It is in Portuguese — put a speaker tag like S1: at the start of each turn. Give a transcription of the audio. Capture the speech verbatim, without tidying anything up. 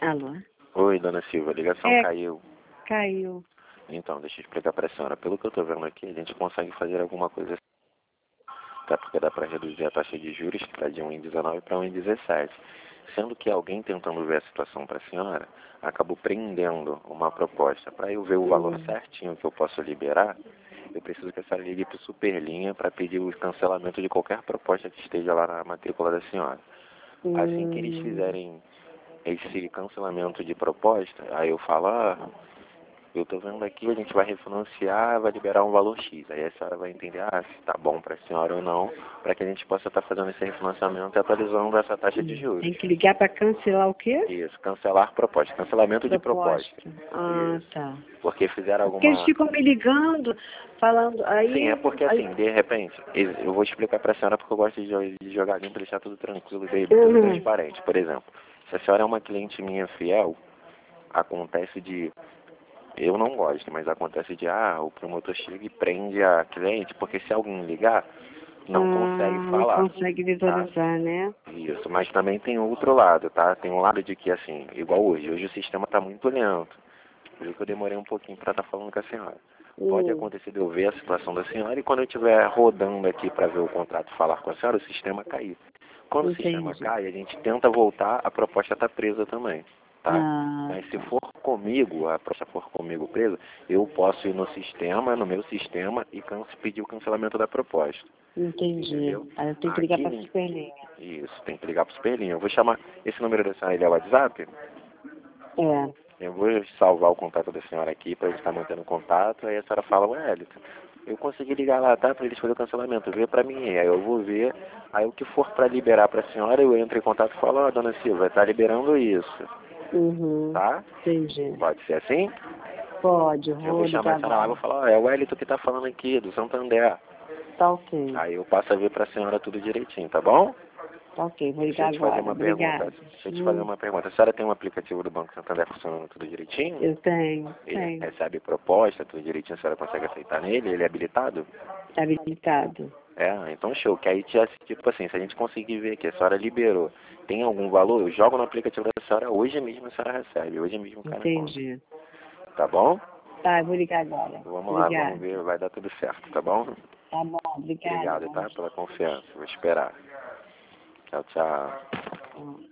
S1: Alô?
S2: Oi, dona Silva, a ligação
S1: É,
S2: caiu.
S1: caiu.
S2: Então, deixa eu explicar para a senhora. Pelo que eu estou vendo aqui, a gente consegue fazer alguma coisa, até porque dá para reduzir a taxa de juros, que está de um vírgula dezenove para um vírgula dezessete. Sendo que alguém tentando ver a situação para a senhora, acabou prendendo uma proposta. Para eu ver o valor
S1: Hum.
S2: certinho que eu posso liberar, eu preciso que a senhora ligue para o Superlinha para pedir o cancelamento de qualquer proposta que esteja lá na matrícula da senhora. Assim que eles
S1: Hum.
S2: fizerem esse cancelamento de proposta, aí eu falo, ah, eu tô vendo aqui, a gente vai refinanciar, vai liberar um valor X. Aí a senhora vai entender, ah, se tá bom para a senhora ou não, para que a gente possa estar fazendo esse refinanciamento e atualizando essa taxa de
S1: Hum.
S2: juros.
S1: Tem que ligar para cancelar o quê?
S2: Isso, cancelar proposta, cancelamento de proposta.
S1: Proposta. Ah,
S2: Isso.
S1: tá.
S2: Porque fizeram
S1: Porque eles
S2: alguma...
S1: ficam me ligando, falando,
S2: Sim, é
S1: aí,
S2: porque
S1: aí
S2: assim, de repente, eu vou explicar para a senhora porque eu gosto de jo- de jogar limpo e deixar tudo tranquilo, bem- tudo
S1: uhum.
S2: transparente. Por exemplo, se a senhora é uma cliente minha fiel, acontece de... Eu não gosto, mas acontece de, ah, o promotor chega e prende a cliente, porque se alguém ligar, não consegue
S1: Ah, não
S2: falar,
S1: consegue
S2: tá?
S1: visualizar, né?
S2: Isso, mas também tem outro lado, tá? Tem um lado de que, assim, igual hoje, hoje o sistema tá muito lento, por isso que eu demorei um pouquinho para estar falando com a senhora. Pode
S1: Hum.
S2: acontecer de eu ver a situação da senhora e quando eu estiver rodando aqui para ver o contrato falar com a senhora, o sistema cair. Quando o sistema
S1: Entendi.
S2: cai, a gente tenta voltar, a proposta está presa também, tá?
S1: Ah,
S2: Mas se
S1: tá.
S2: for comigo, a proposta for comigo presa, eu posso ir no sistema, no meu sistema, e can- pedir o cancelamento da proposta.
S1: Entendi.
S2: Entendeu?
S1: Aí eu tenho que ligar
S2: Aqui,
S1: para
S2: nem-
S1: Superlinha.
S2: isso, tem que ligar para o Superlinha. Eu vou chamar, esse número da senhora, ele é o WhatsApp?
S1: É.
S2: Eu vou salvar o contato da senhora aqui para a gente estar mantendo contato, aí a senhora fala, ué, Elton, eu consegui ligar lá, tá, para eles fazerem o cancelamento, vê para mim, aí eu vou ver, aí o que for para liberar para a senhora, eu entro em contato e falo, ó, dona Silva, tá liberando isso,
S1: Uhum.
S2: tá?
S1: Entendi.
S2: Pode ser assim?
S1: Pode, eu
S2: Eu vou
S1: vou
S2: chamar
S1: ligar
S2: a senhora lá e
S1: agora.
S2: vou falar, ó, é o Elton que tá falando aqui, do Santander.
S1: Tá ok.
S2: Aí eu passo a ver para a senhora tudo direitinho, tá bom?
S1: Tá ok, vou
S2: Deixa
S1: ligar
S2: eu te fazer
S1: agora.
S2: uma pergunta.
S1: Obrigada.
S2: Deixa eu te fazer
S1: Hum.
S2: uma pergunta. A senhora tem um aplicativo do Banco Santander funcionando tudo direitinho?
S1: Eu tenho,
S2: Ele
S1: tenho.
S2: recebe proposta, tudo direitinho, a senhora consegue aceitar nele? Ele é habilitado?
S1: Tá habilitado.
S2: É, então show. Que aí, tia- tipo assim, se a gente conseguir ver que a senhora liberou, tem algum valor, eu jogo no aplicativo da senhora, hoje mesmo a senhora recebe, hoje mesmo cai na conta.
S1: Entendi.
S2: Tá bom?
S1: Tá, eu vou ligar agora.
S2: Vamos lá, vamos
S1: Obrigada.
S2: ver, vai dar tudo certo, tá bom?
S1: Tá bom, obrigada.
S2: Obrigado,
S1: Bom
S2: tá?
S1: dia.
S2: Pela confiança. Vou esperar. Tchau, tchau.
S1: Hum.